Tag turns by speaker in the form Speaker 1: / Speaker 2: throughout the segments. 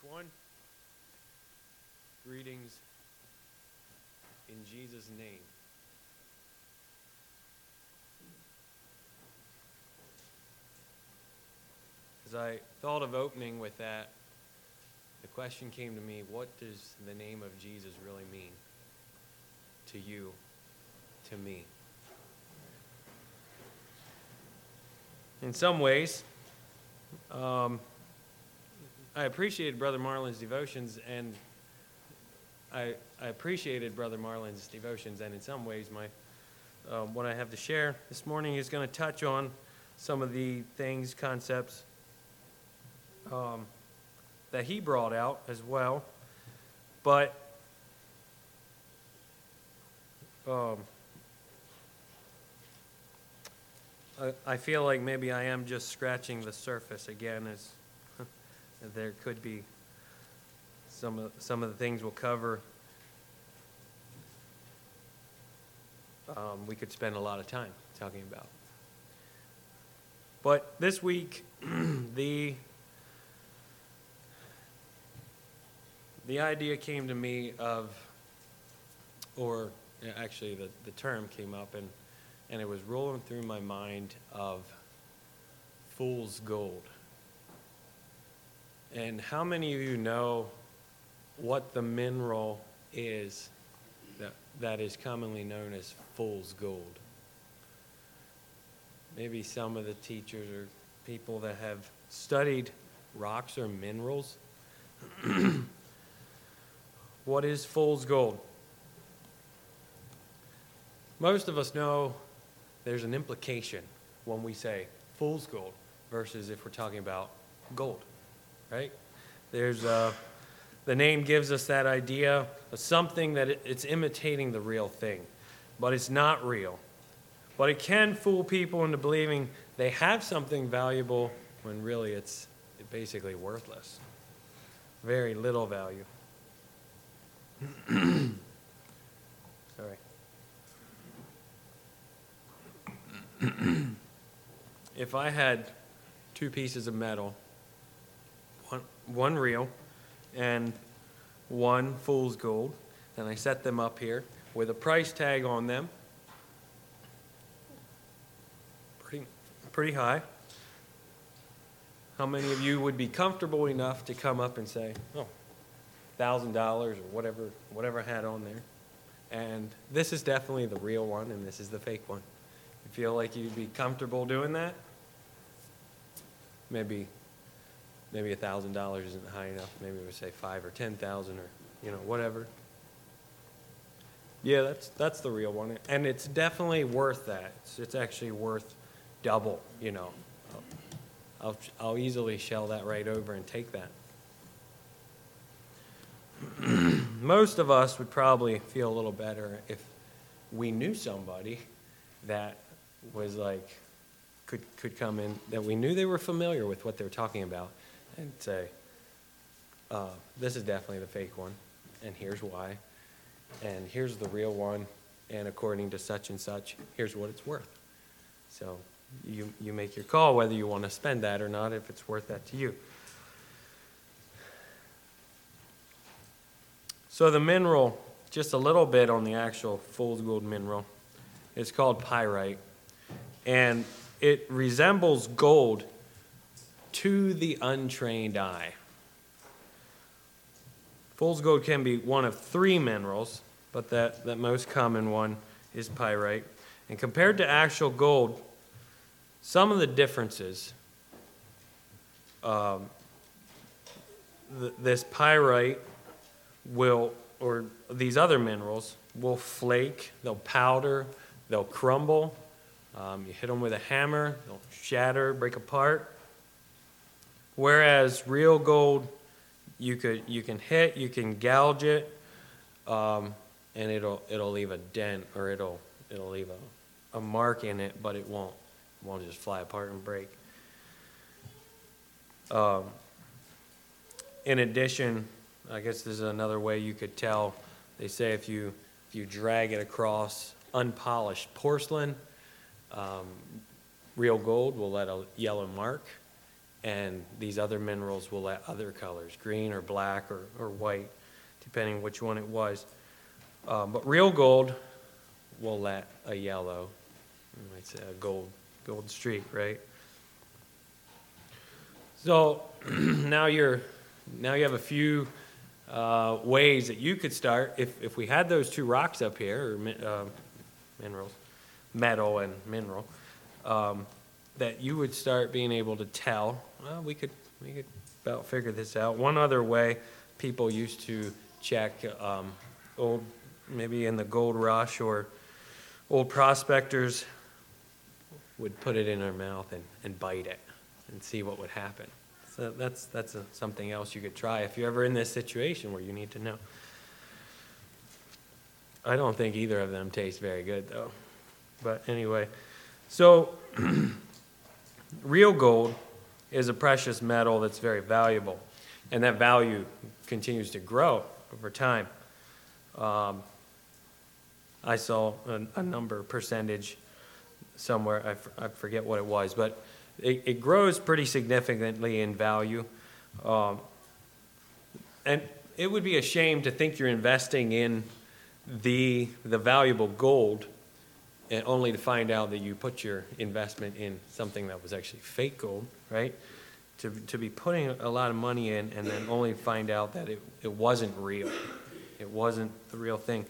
Speaker 1: one. Greetings in Jesus' name. As I thought of opening with that, the question came to me, what does the name of Jesus really mean to you, to me? In some ways, I appreciated Brother Marlin's devotions, and I appreciated Brother Marlin's devotions, and in some ways, what I have to share this morning is going to touch on some of the things, concepts that he brought out as well. But I feel like maybe I am just scratching the surface again, as there could be some of the things we'll cover. We could spend a lot of time talking about. But this week, the idea came to me of, or actually the term came up, and it was rolling through my mind of fool's gold. And how many of you know what the mineral is that is commonly known as fool's gold? Maybe some of the teachers or people that have studied rocks or minerals. What is fool's gold? Most of us know there's an implication when we say fool's gold versus if we're talking about gold, right? There's the name gives us that idea of something that it's imitating the real thing, but it's not real. But it can fool people into believing they have something valuable when really it's basically worthless. Very little value. Sorry. If I had two pieces of metal, one real and one fool's gold, and I set them up here with a price tag on them, pretty high, how many of you would be comfortable enough to come up and say, oh, $1,000 or whatever I had on there, and this is definitely the real one and this is the fake one? You feel like you'd be comfortable doing that? Maybe $1,000 isn't high enough. Maybe we would say $5,000 or $10,000 or whatever. Yeah, that's the real one, and it's definitely worth that. It's actually worth double. I'll easily shell that right over and take that. Most of us would probably feel a little better if we knew somebody that was like could come in, that we knew they were familiar with what they were talking about, and say, this is definitely the fake one, and here's why, and here's the real one, and according to such and such, here's what it's worth. So you make your call whether you want to spend that or not, if it's worth that to you. So the mineral, just a little bit on the actual fool's gold mineral, it's called pyrite, and it resembles gold to the untrained eye. Fool's gold can be one of three minerals, but that most common one is pyrite. And compared to actual gold, some of the differences, this pyrite or these other minerals will flake, they'll powder, they'll crumble. You hit them with a hammer, they'll shatter, break apart. Whereas real gold, you can hit, you can gouge it, and it'll leave a dent, or it'll leave a mark in it, but it won't just fly apart and break. In addition, I guess there's another way you could tell. They say if you drag it across unpolished porcelain, real gold will let a yellow mark, and these other minerals will let other colors, green or black or white, depending which one it was. But real gold will let a yellow, you might say a gold streak, right? So now you have a few ways that you could start. If we had those two rocks up here, or minerals, metal and mineral, that you would start being able to tell. Well, we could about figure this out. One other way people used to check maybe in the gold rush, or old prospectors would put it in their mouth and bite it and see what would happen. So that's something else you could try if you're ever in this situation where you need to know. I don't think either of them taste very good, though. But anyway, so real gold is a precious metal that's very valuable, and that value continues to grow over time. I saw a number, percentage somewhere, I forget what it was, but it grows pretty significantly in value. And it would be a shame to think you're investing in the valuable gold and only to find out that you put your investment in something that was actually fake gold, right? To be putting a lot of money in and then only find out that it wasn't real. It wasn't the real thing.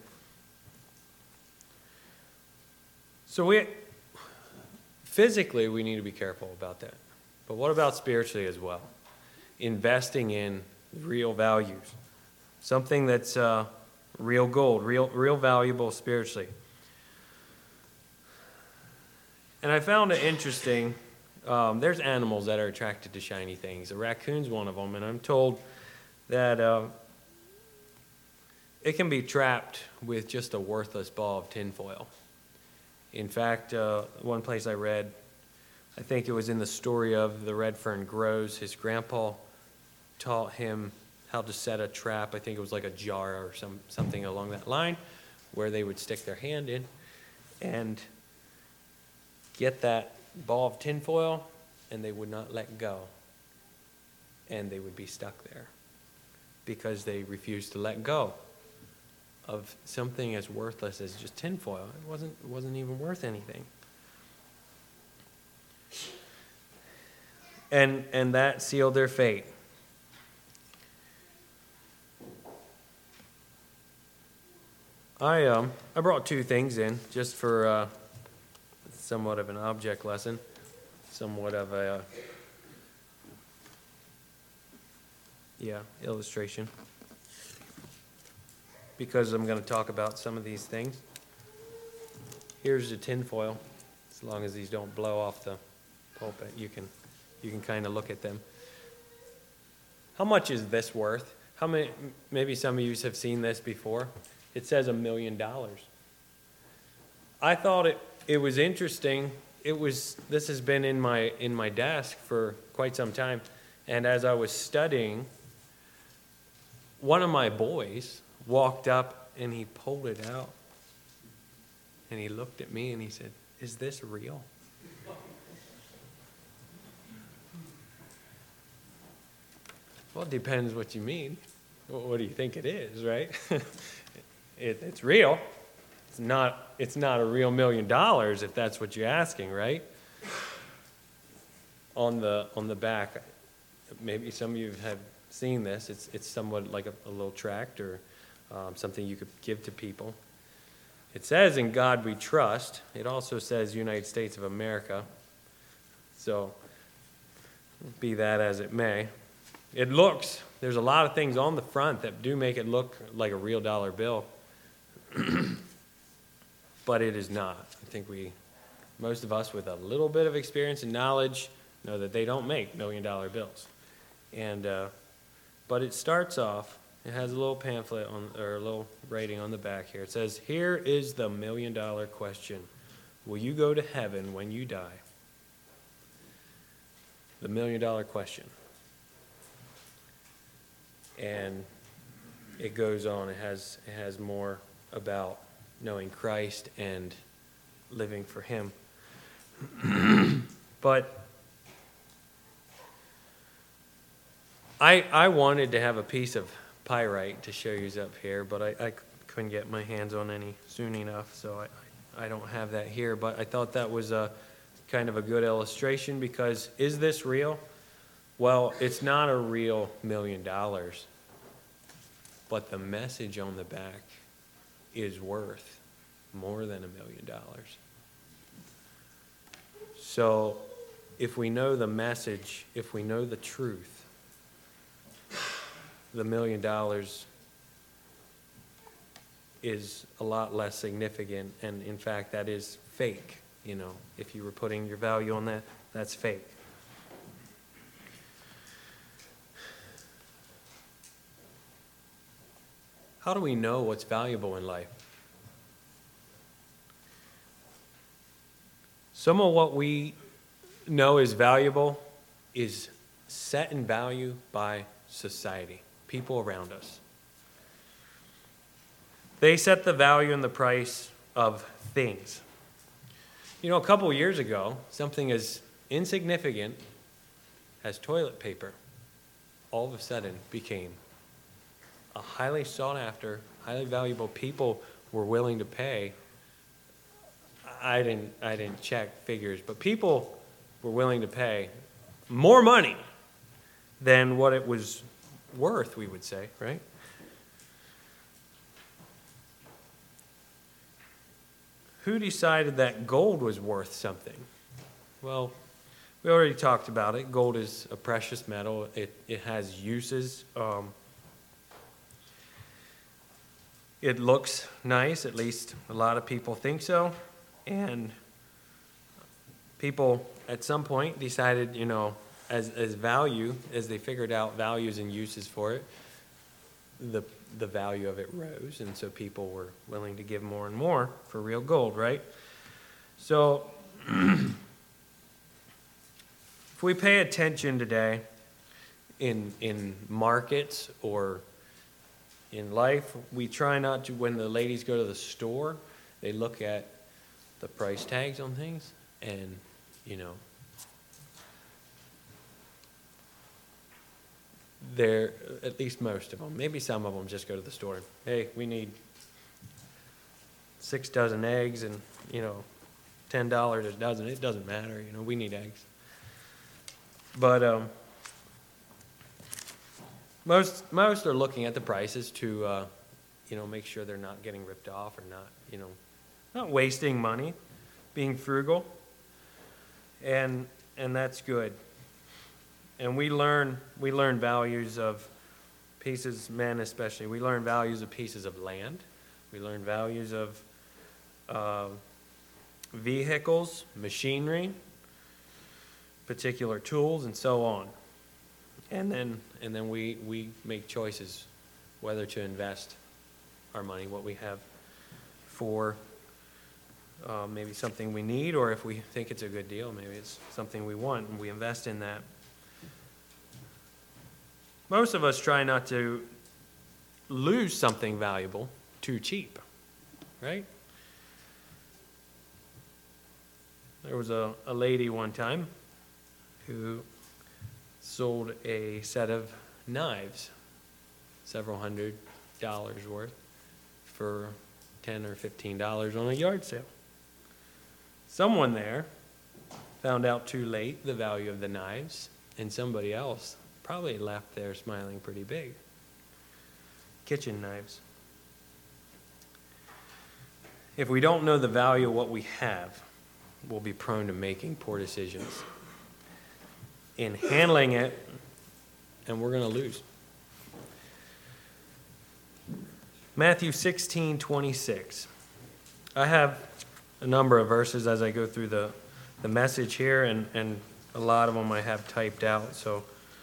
Speaker 1: So physically, we need to be careful about that. But what about spiritually as well? Investing in real values. Something that's real gold, real valuable spiritually. And I found it interesting. There's animals that are attracted to shiny things. A raccoon's one of them, and I'm told that it can be trapped with just a worthless ball of tinfoil. In fact, one place I read, I think it was in the story of the red fern grows, his grandpa taught him how to set a trap. I think it was like a jar or something along that line, where they would stick their hand in and get that ball of tinfoil, and they would not let go. And they would be stuck there because they refused to let go of something as worthless as just tinfoil. It wasn't even worth anything. And that sealed their fate. I brought two things in just for somewhat of an object lesson, somewhat of a illustration, because I'm going to talk about some of these things. Here's the tinfoil. As long as these don't blow off the pulpit, you can kind of look at them. How much is this worth? How many? Maybe some of you have seen this before. It says $1 million. I thought it was interesting. This has been in my desk for quite some time, and as I was studying, one of my boys walked up and he pulled it out, and he looked at me and he said, "Is this real?" Well, it depends what you mean. What do you think it is, right? It's real. It's not a real $1 million if that's what you're asking, right? On the back, maybe some of you have seen this. It's somewhat like a little tract or something you could give to people. It says, "In God we trust." It also says United States of America. So be that as it may. There's a lot of things on the front that do make it look like a real dollar bill. But it is not. I think most of us with a little bit of experience and knowledge know that they don't make $1 million bills. And but it starts off, it has a little pamphlet or a little writing on the back here. It says, "Here is the $1 million question. Will you go to heaven when you die?" The $1 million question. And it goes on. It has more about knowing Christ and living for Him. But I wanted to have a piece of pyrite to show you up here, but I couldn't get my hands on any soon enough, so I don't have that here. But I thought that was a kind of a good illustration, because is this real? Well, it's not a real $1 million, but the message on the back is worth more than $1 million. So if we know the message, if we know the truth, the $1 million is a lot less significant, and in fact that is fake. You know, if you were putting your value on that, that's fake. How do we know what's valuable in life? Some of what we know is valuable is set in value by society, people around us. They set the value and the price of things. You know, a couple of years ago, something as insignificant as toilet paper all of a sudden became a highly sought after, highly valuable. People were willing to pay. I didn't check figures, but people were willing to pay more money than what it was worth, we would say, right? Who decided that gold was worth something? Well, we already talked about it. Gold is a precious metal. It has uses. It looks nice, at least a lot of people think so. And people at some point decided, you know, as value, as they figured out values and uses for it, the value of it rose, and so people were willing to give more and more for real gold, right? So if we pay attention today in markets or in life, we try not to, when the ladies go to the store, they look at the price tags on things, and, you know, they're, at least most of them, maybe some of them just go to the store. Hey, we need 6 dozen eggs and, you know, $10 a dozen. It doesn't matter, you know, we need eggs. But most are looking at the prices to, you know, make sure they're not getting ripped off or not, you know, not wasting money, being frugal, and that's good. And we learn values of pieces, men especially. We learn values of pieces of land. We learn values of vehicles, machinery, particular tools, and so on. And then we make choices whether to invest our money, what we have, for maybe something we need, or if we think it's a good deal, maybe it's something we want, and we invest in that. Most of us try not to lose something valuable too cheap, right? There was a lady one time who sold a set of knives, several $100s worth, for $10 or $15 on a yard sale. Someone there found out too late the value of the knives, and somebody else probably left there smiling pretty big. Kitchen knives. If we don't know the value of what we have, we'll be prone to making poor decisions in handling it, and we're going to lose. Matthew 16:26. I have a number of verses as I go through the message here, and a lot of them I have typed out, so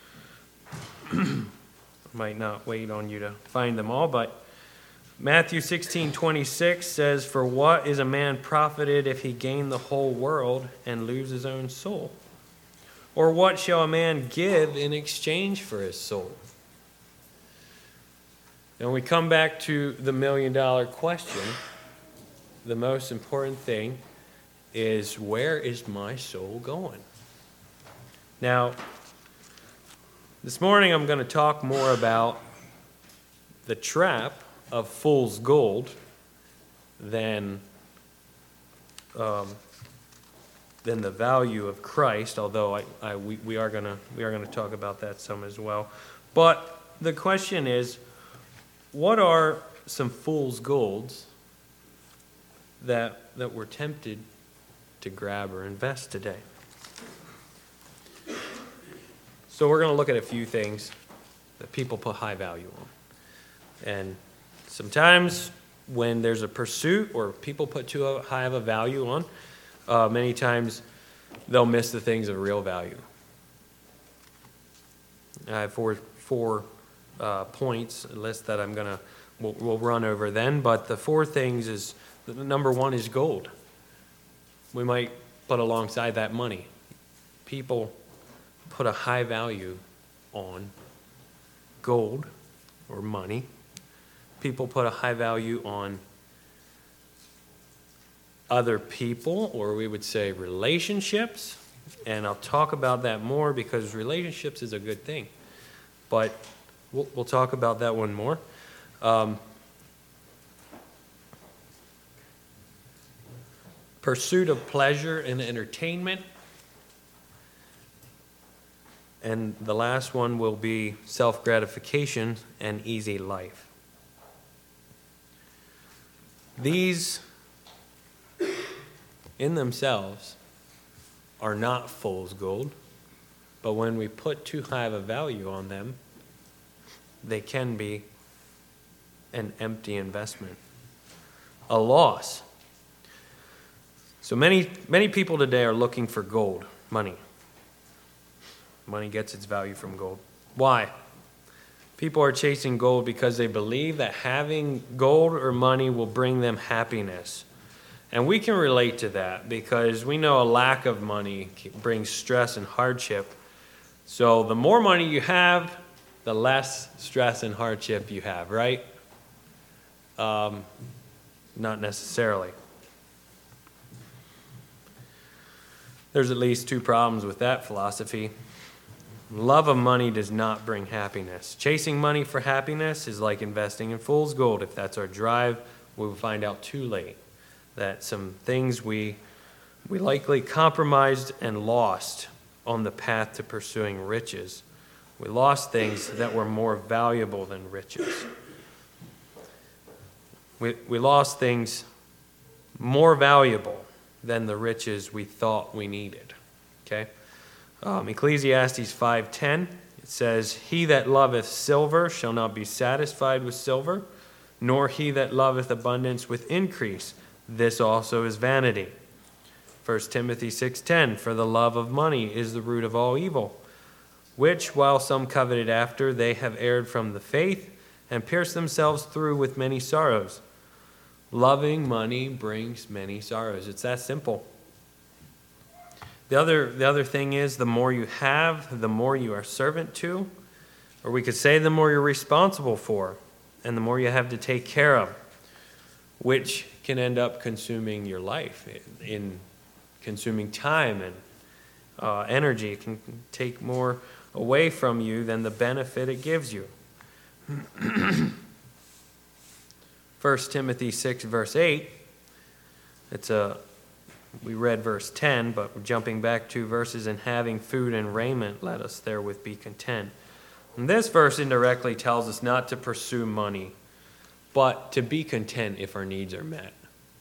Speaker 1: I might not wait on you to find them all, but Matthew 16:26 says, "For what is a man profited if he gain the whole world and lose his own soul? Or what shall a man give in exchange for his soul?" And we come back to the $1 million question. The most important thing is, where is my soul going? Now, This morning I'm going to talk more about the trap of fool's gold than the value of Christ, although we are going to talk about that some as well. But the question is, what are some fool's golds that we're tempted to grab or invest today? So we're going to look at a few things that people put high value on. And sometimes when there's a pursuit or people put too high of a value on, many times they'll miss the things of real value. I have four points, a list that we'll run over then. But the four things is, number one is gold. We might put alongside that money. People put a high value on gold or money. People put a high value on other people, or we would say relationships. And I'll talk about that more because relationships is a good thing. But we'll talk about that one more. Pursuit of pleasure and entertainment. And the last one will be self-gratification and easy life. These, in themselves, are not fool's gold, but when we put too high of a value on them, they can be an empty investment, a loss. So many people today are looking for gold, money. Money gets its value from gold. Why? People are chasing gold because they believe that having gold or money will bring them happiness. And we can relate to that because we know a lack of money brings stress and hardship. So the more money you have, the less stress and hardship you have, right? Not necessarily. There's at least two problems with that philosophy. Love of money does not bring happiness. Chasing money for happiness is like investing in fool's gold. If that's our drive, we will find out too late that some things we likely compromised and lost on the path to pursuing riches. We lost things that were more valuable than riches. We lost things more valuable than the riches we thought we needed. Okay? Ecclesiastes 5:10, it says, "He that loveth silver shall not be satisfied with silver, nor he that loveth abundance with increase. This also is vanity." 1 Timothy 6:10, "For the love of money is the root of all evil, which, while some coveted after, they have erred from the faith, and pierced themselves through with many sorrows." Loving money brings many sorrows. It's that simple. The other thing is, the more you have, the more you are servant to, or we could say the more you're responsible for, and the more you have to take care of, which can end up consuming your life, in consuming time and energy. It can take more away from you than the benefit it gives you. 1 Timothy 6, verse 8, we read verse 10, but we're jumping back 2 verses, "And having food and raiment, let us therewith be content." And this verse indirectly tells us not to pursue money, but to be content if our needs are met.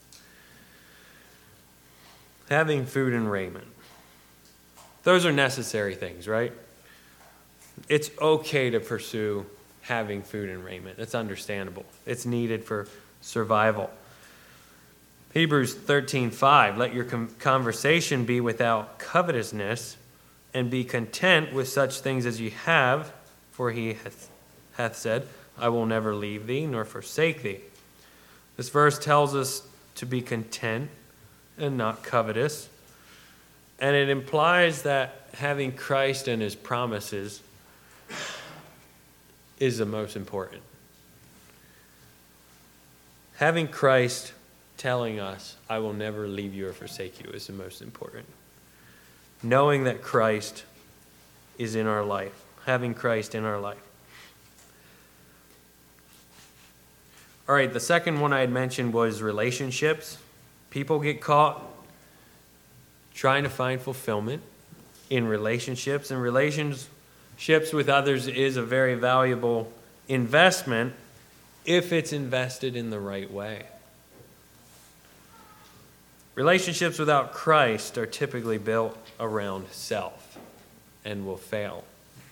Speaker 1: Having food and raiment. Those are necessary things, right? It's okay to pursue having food and raiment. It's understandable. It's needed for survival. Hebrews 13:5, "Let your conversation be without covetousness, and be content with such things as ye have, for he hath said, I will never leave thee nor forsake thee." This verse tells us to be content and not covetous, and it implies that having Christ and his promises is the most important. Having Christ telling us, "I will never leave you or forsake you," is the most important. Knowing that Christ is in our life. having Christ in our life. All right, the second one I had mentioned was relationships. People get caught trying to find fulfillment in relationships, and relationships with others is a very valuable investment if it's invested in the right way. Relationships without Christ are typically built around self and will fail.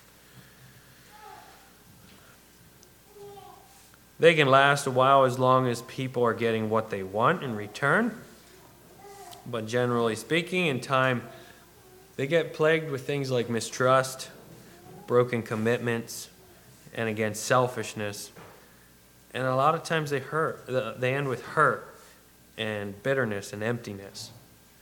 Speaker 1: They can last a while as long as people are getting what they want in return. But generally speaking, in time, they get plagued with things like mistrust, broken commitments, and again, selfishness. And a lot of times they end with hurt and bitterness and emptiness.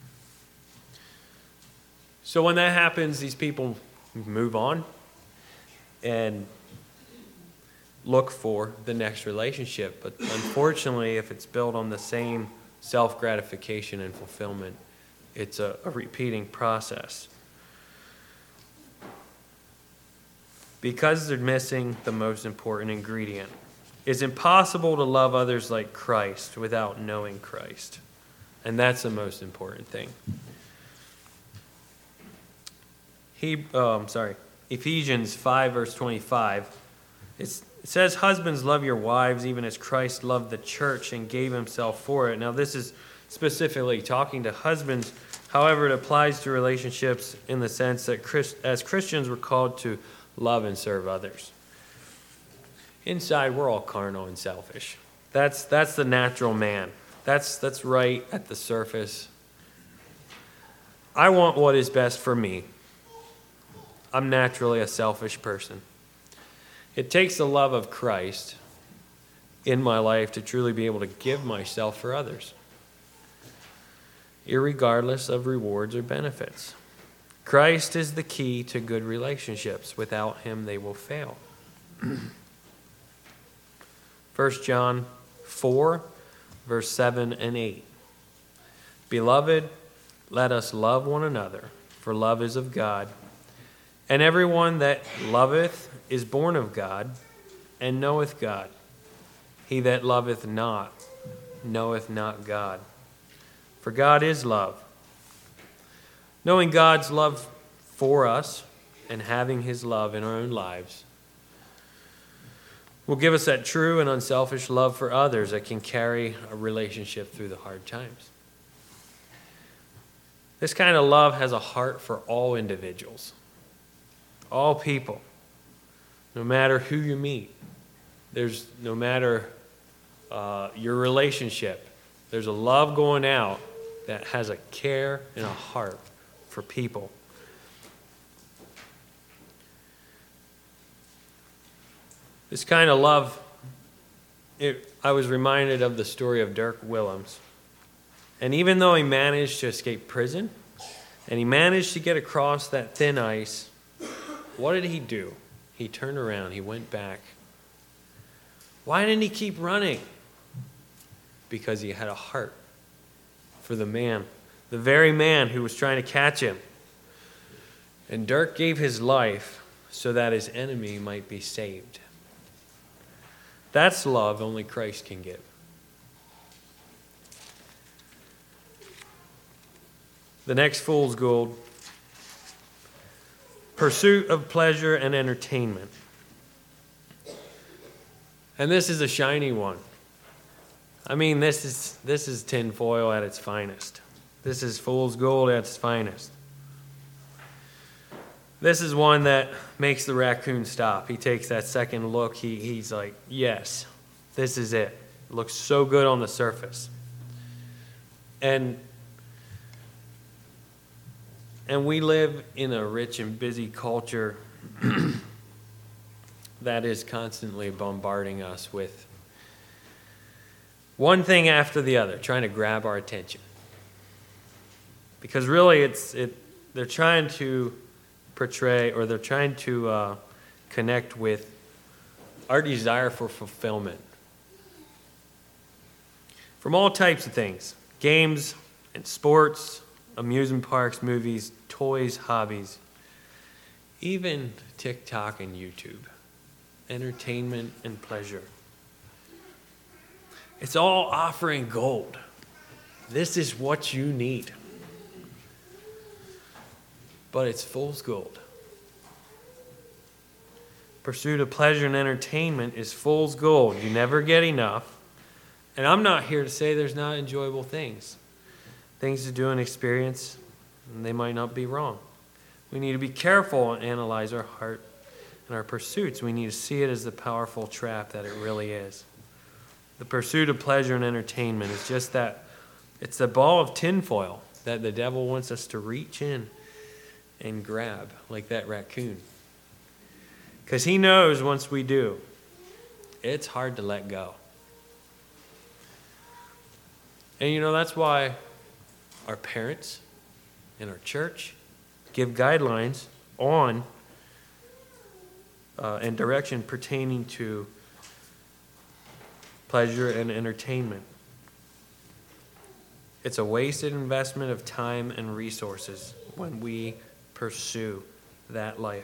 Speaker 1: So when that happens, these people move on and look for the next relationship. But unfortunately, if it's built on the same self-gratification and fulfillment, it's a repeating process. Because they're missing the most important ingredient. It's impossible to love others like Christ without knowing Christ. And that's the most important thing. Ephesians 5, verse 25. It says, "Husbands, love your wives, even as Christ loved the church and gave himself for it." Now, this is specifically talking to husbands. However, it applies to relationships in the sense that as Christians, we're called to love and serve others. Inside, we're all carnal and selfish. That's the natural man. That's right at the surface. I want what is best for me. I'm naturally a selfish person. It takes the love of Christ in my life to truly be able to give myself for others, irregardless of rewards or benefits. Christ is the key to good relationships. Without him, they will fail. 1 John 4, verse 7 and 8. "Beloved, let us love one another, for love is of God. And everyone that loveth is born of God, and knoweth God. He that loveth not, knoweth not God. For God is love." Knowing God's love for us and having his love in our own lives will give us that true and unselfish love for others that can carry a relationship through the hard times. This kind of love has a heart for all individuals, all people, no matter who you meet. No matter your relationship, there's a love going out that has a care and a heart for people. This kind of love, I was reminded of the story of Dirk Willems. And even though he managed to escape prison, and he managed to get across that thin ice, what did he do? He turned around, he went back. Why didn't he keep running? Because he had a heart for the man, the very man who was trying to catch him. And Dirk gave his life so that his enemy might be saved. That's love only Christ can give. The next fool's gold: pursuit of pleasure and entertainment. And this is a shiny one. I mean, this is tinfoil at its finest. This is fool's gold at its finest. This is one that makes the raccoon stop. He takes that second look. He's like, yes, this is it. It looks so good on the surface. And we live in a rich and busy culture that is constantly bombarding us with one thing after the other, trying to grab our attention. Because really, they're trying to portray, or they're trying to connect with our desire for fulfillment. From all types of things: games and sports, amusement parks, movies, toys, hobbies, even TikTok and YouTube. Entertainment and pleasure. It's all offering gold. This is what you need. But it's fool's gold. Pursuit of pleasure and entertainment is fool's gold. You never get enough. And I'm not here to say there's not enjoyable things. Things to do and experience, and they might not be wrong. We need to be careful and analyze our heart and our pursuits. We need to see it as the powerful trap that it really is. The pursuit of pleasure and entertainment is just that. It's the ball of tinfoil that the devil wants us to reach in and grab, like that raccoon. Because he knows once we do, it's hard to let go. And that's why our parents and our church give guidelines on and direction pertaining to pleasure and entertainment. It's a wasted investment of time and resources when we pursue that life.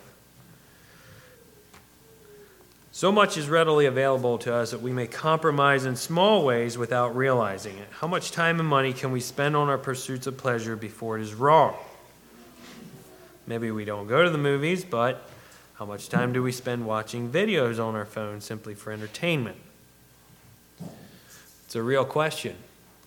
Speaker 1: So much is readily available to us that we may compromise in small ways without realizing it. How much time and money can we spend on our pursuits of pleasure before it is wrong? Maybe we don't go to the movies, but how much time do we spend watching videos on our phone simply for entertainment? It's a real question.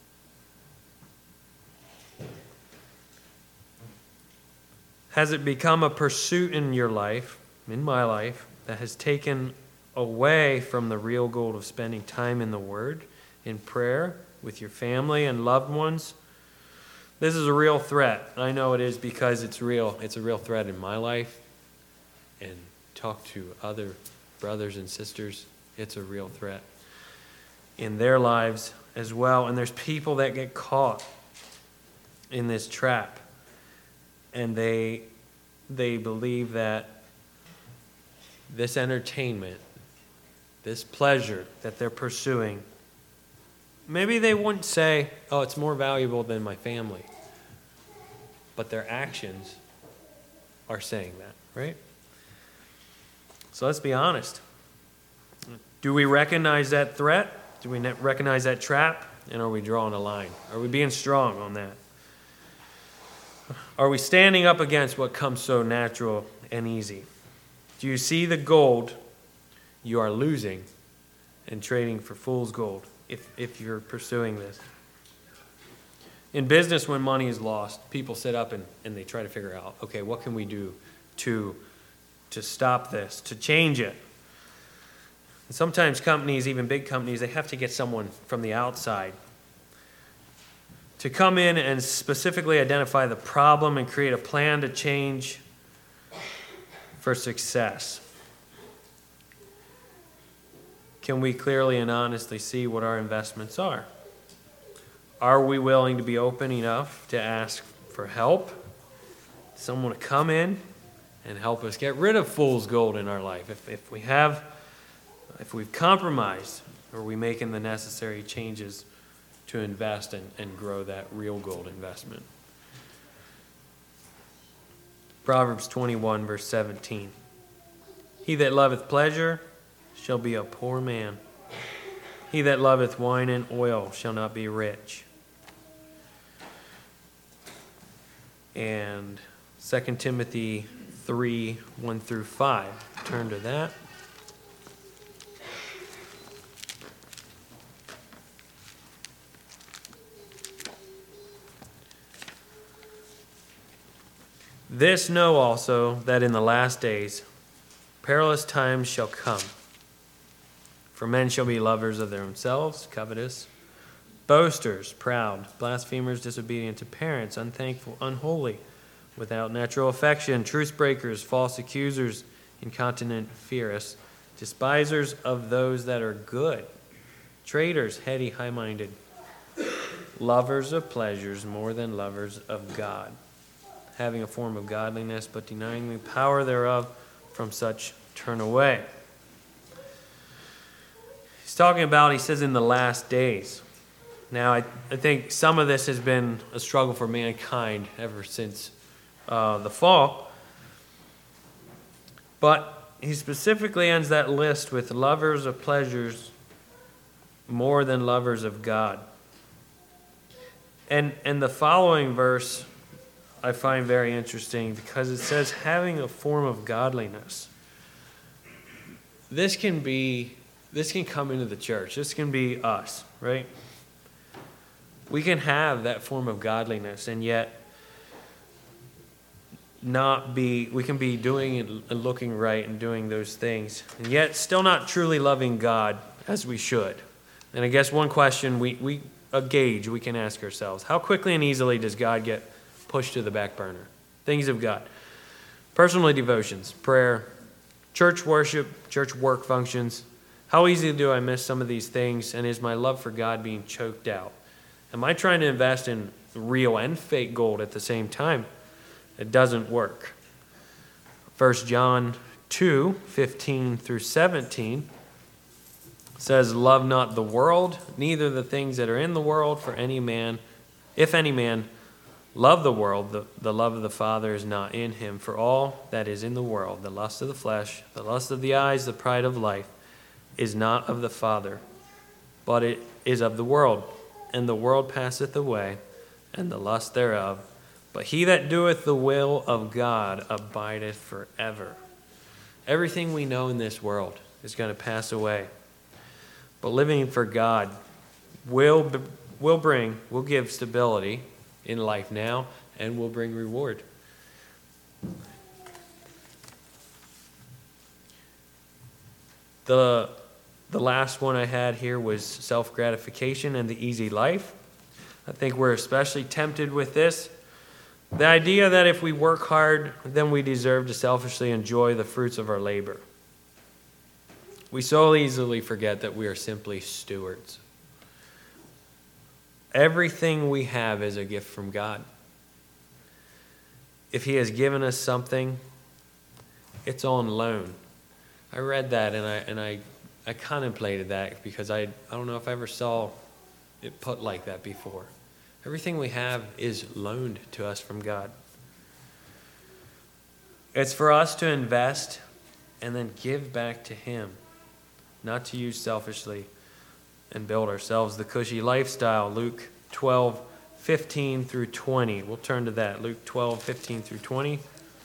Speaker 1: Has it become a pursuit in your life, in my life, that has taken away from the real goal of spending time in the Word, in prayer, with your family and loved ones? This is a real threat. I know it is because it's real. It's a real threat in my life. And talk to other brothers and sisters. It's a real threat in their lives as well. And there's people that get caught in this trap. And they believe that this entertainment, this pleasure that they're pursuing, maybe they wouldn't say, oh, it's more valuable than my family. But their actions are saying that, right? So let's be honest. Do we recognize that threat? Do we recognize that trap? And are we drawing a line? Are we being strong on that? Are we standing up against what comes so natural and easy? Do you see the gold you are losing and trading for fool's gold if you're pursuing this? In business, when money is lost, people sit up and they try to figure out, okay, what can we do to stop this, to change it? And sometimes companies, even big companies, they have to get someone from the outside to come in and specifically identify the problem and create a plan to change for success. Can we clearly and honestly see what our investments are? Are we willing to be open enough to ask for help? Someone to come in and help us get rid of fool's gold in our life. If we've compromised, are we making the necessary changes to invest and grow that real gold investment? Proverbs 21, verse 17. He that loveth pleasure shall be a poor man. He that loveth wine and oil shall not be rich. And 2 Timothy 3, 1 through 5. Turn to that. This know also, that in the last days perilous times shall come. For men shall be lovers of themselves, covetous, boasters, proud, blasphemers, disobedient to parents, unthankful, unholy, without natural affection, truce breakers, false accusers, incontinent, fierce, despisers of those that are good, traitors, heady, high-minded, lovers of pleasures more than lovers of God, having a form of godliness, but denying the power thereof, from such turn away. He's talking about, he says, in the last days. Now, I think some of this has been a struggle for mankind ever since the fall. But he specifically ends that list with lovers of pleasures more than lovers of God. And the following verse I find very interesting because it says having a form of godliness. This can come into the church. This can be us, right? We can have that form of godliness and yet we can be doing and looking right and doing those things, and yet still not truly loving God as we should. And I guess one question a gauge we can ask ourselves: how quickly and easily does God get pushed to the back burner? Things of God. Personal devotions, prayer, church worship, church work functions. How easily do I miss some of these things, and is my love for God being choked out? Am I trying to invest in real and fake gold at the same time? It doesn't work. 1 John 2:15 through 17 says, "Love not the world, neither the things that are in the world. For if any man love the world, the love of the Father is not in him. For all that is in the world, the lust of the flesh, the lust of the eyes, the pride of life, is not of the Father, but it is of the world. And the world passeth away, and the lust thereof. But he that doeth the will of God abideth forever." Everything we know in this world is going to pass away. But living for God will give stability in life now and will bring reward. The last one I had here was self-gratification and the easy life. I think we're especially tempted with this. The idea that if we work hard, then we deserve to selfishly enjoy the fruits of our labor. We so easily forget that we are simply stewards. Everything we have is a gift from God. If He has given us something, it's on loan. I read that and I contemplated that because I don't know if I ever saw it put like that before. Everything we have is loaned to us from God. It's for us to invest and then give back to Him, not to use selfishly and build ourselves the cushy lifestyle. Luke 12:15 through 20. We'll turn to that. Luke 12:15 through 20.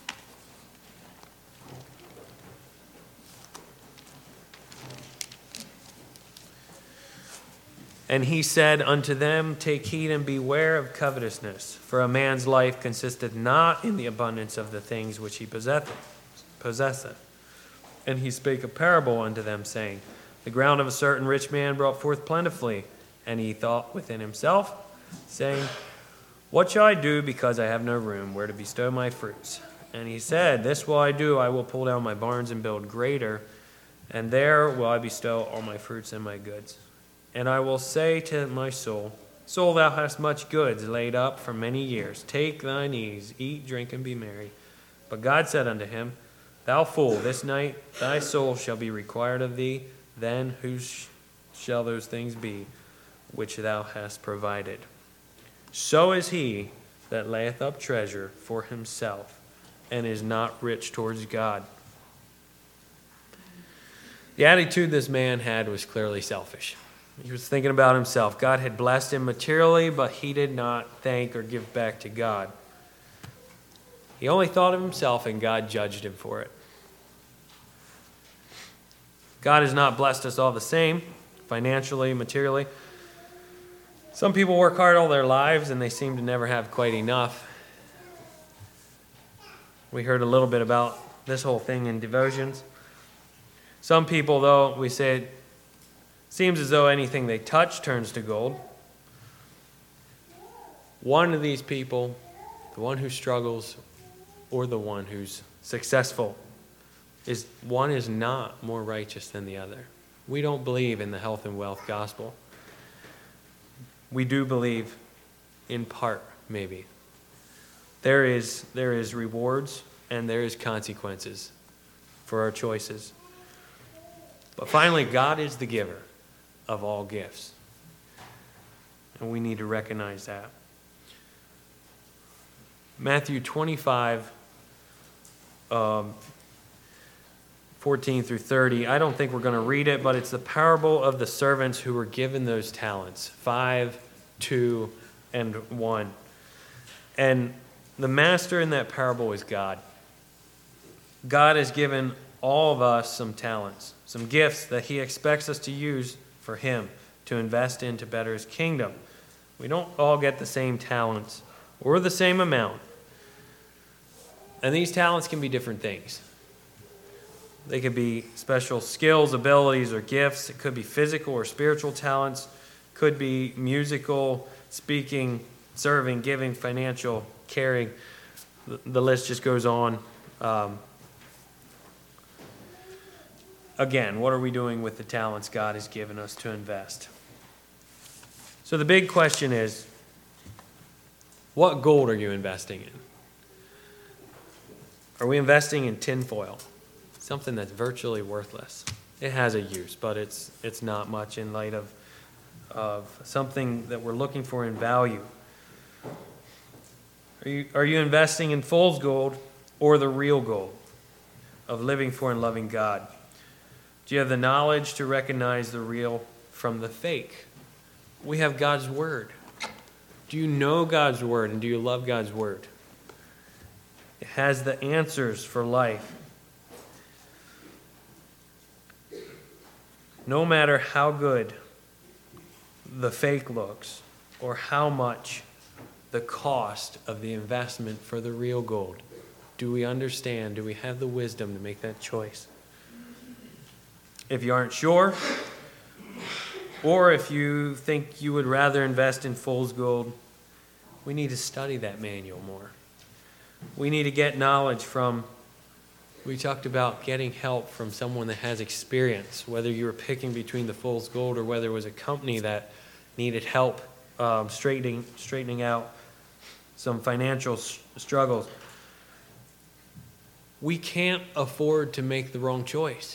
Speaker 1: And he said unto them, Take heed and beware of covetousness, for a man's life consisteth not in the abundance of the things which he possesseth. And he spake a parable unto them, saying, The ground of a certain rich man brought forth plentifully. And he thought within himself, saying, What shall I do, because I have no room where to bestow my fruits? And he said, This will I do, I will pull down my barns and build greater, and there will I bestow all my fruits and my goods. And I will say to my soul, Soul, thou hast much goods laid up for many years. Take thine ease, eat, drink, and be merry. But God said unto him, Thou fool, this night thy soul shall be required of thee. Then whose shall those things be which thou hast provided? So is he that layeth up treasure for himself, and is not rich towards God. The attitude this man had was clearly selfish. He was thinking about himself. God had blessed him materially, but he did not thank or give back to God. He only thought of himself, and God judged him for it. God has not blessed us all the same, financially, materially. Some people work hard all their lives, and they seem to never have quite enough. We heard a little bit about this whole thing in devotions. Some people, though, we say it seems as though anything they touch turns to gold. One of these people, the one who struggles or the one who's successful, one is not more righteous than the other. We don't believe in the health and wealth gospel. We do believe in part, maybe. There is rewards and there is consequences for our choices. But finally, God is the giver of all gifts. And we need to recognize that. Matthew 25, 14 through 30. I don't think we're going to read it, but it's the parable of the servants who were given those talents, 5, 2, and 1. And the master in that parable is God. God has given all of us some talents, some gifts that he expects us to use for him, to invest in to better his kingdom. We don't all get the same talents or the same amount. And these talents can be different things. They could be special skills, abilities, or gifts. It could be physical or spiritual talents. Could be musical, speaking, serving, giving, financial, caring. The list just goes on. Again, what are we doing with the talents God has given us to invest? So the big question is, what gold are you investing in? Are we investing in tinfoil? Something that's virtually worthless. It has a use, but it's not much in light of something that we're looking for in value. Are you investing in fool's gold or the real gold of living for and loving God? Do you have the knowledge to recognize the real from the fake? We have God's Word. Do you know God's Word and do you love God's Word? It has the answers for life. No matter how good the fake looks or how much the cost of the investment for the real gold, do we understand? Do we have the wisdom to make that choice? If you aren't sure, or if you think you would rather invest in fool's gold, we need to study that manual more. We need to get knowledge from, we talked about getting help from someone that has experience, whether you were picking between the fool's gold or whether it was a company that needed help straightening out some financial struggles. We can't afford to make the wrong choice.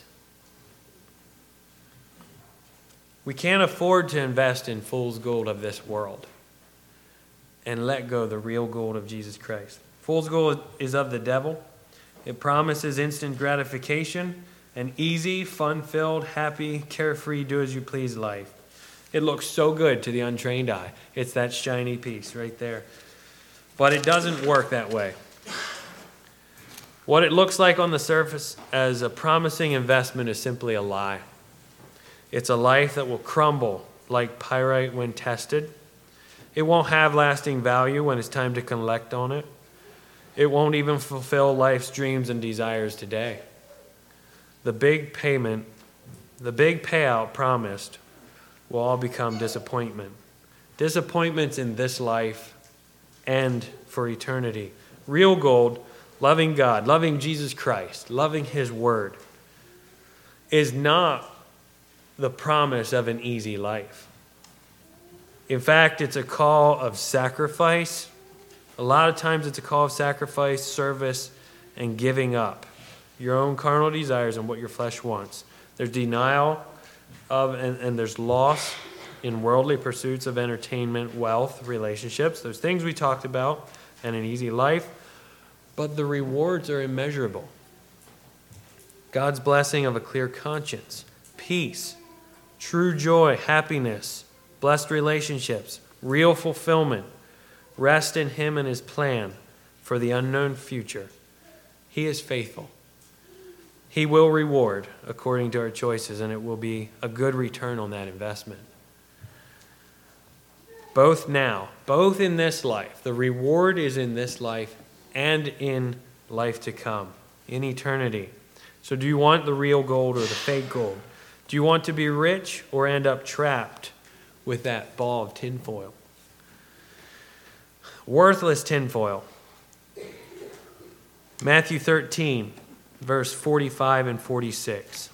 Speaker 1: We can't afford to invest in fool's gold of this world and let go the real gold of Jesus Christ. Fool's gold is of the devil. It promises instant gratification, an easy, fun-filled, happy, carefree, do-as-you-please life. It looks so good to the untrained eye. It's that shiny piece right there. But it doesn't work that way. What it looks like on the surface as a promising investment is simply a lie. It's a life that will crumble like pyrite when tested. It won't have lasting value when it's time to collect on it. It won't even fulfill life's dreams and desires today. The big payout promised will all become disappointment. Disappointments in this life and for eternity. Real gold, loving God, loving Jesus Christ, loving His Word, is not the promise of an easy life. In fact, it's a call of sacrifice. A lot of times it's a call of sacrifice, service, and giving up your own carnal desires and what your flesh wants. There's denial of and there's loss in worldly pursuits of entertainment, wealth, relationships. Those things we talked about, and an easy life. But the rewards are immeasurable. God's blessing of a clear conscience, peace, true joy, happiness, blessed relationships, real fulfillment, rest in Him and His plan for the unknown future. He is faithful. He will reward according to our choices, and it will be a good return on that investment. Both now, both in this life. The reward is in this life and in life to come, in eternity. So do you want the real gold or the fake gold? Do you want to be rich or end up trapped with that ball of tinfoil? Worthless tinfoil. Matthew 13, verse 45 and 46.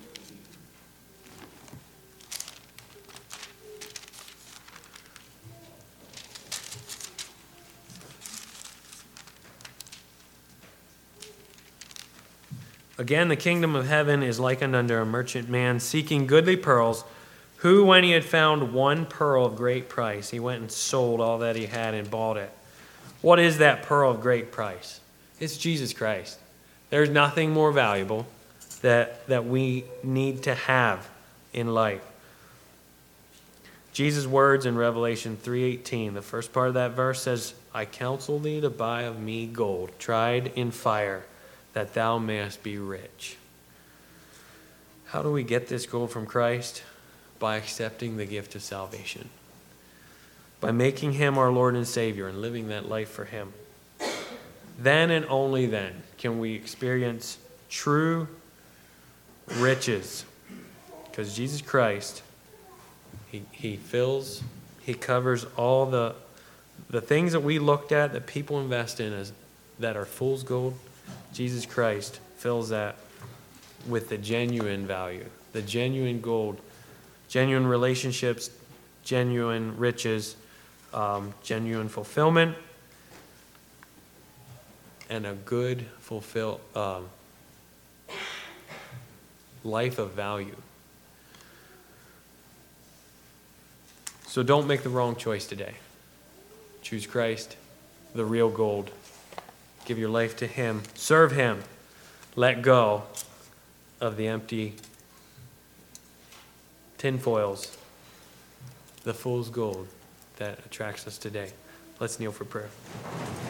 Speaker 1: Again, the kingdom of heaven is likened unto a merchant man seeking goodly pearls, who, when he had found one pearl of great price, he went and sold all that he had and bought it. What is that pearl of great price? It's Jesus Christ. There's nothing more valuable that we need to have in life. Jesus' words in Revelation 3:18, the first part of that verse says, I counsel thee to buy of me gold, tried in fire, that thou mayest be rich. How do we get this gold from Christ? By accepting the gift of salvation. By making him our Lord and Savior and living that life for him. Then and only then can we experience true riches. Because Jesus Christ, he covers all the things that we looked at that people invest in as that are fool's gold. Jesus Christ fills that with the genuine value, the genuine gold, genuine relationships, genuine riches, genuine fulfillment, and a good, life of value. So don't make the wrong choice today. Choose Christ, the real gold. Give your life to him. Serve him. Let go of the empty tinfoils, the fool's gold that attracts us today. Let's kneel for prayer.